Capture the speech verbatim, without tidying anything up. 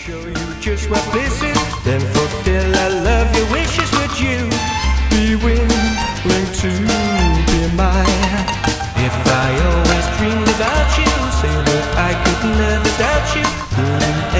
show you just what bliss is, then fulfill all of your wishes. Would you be willing to be mine? If I always dreamed about you, say that I could never doubt you.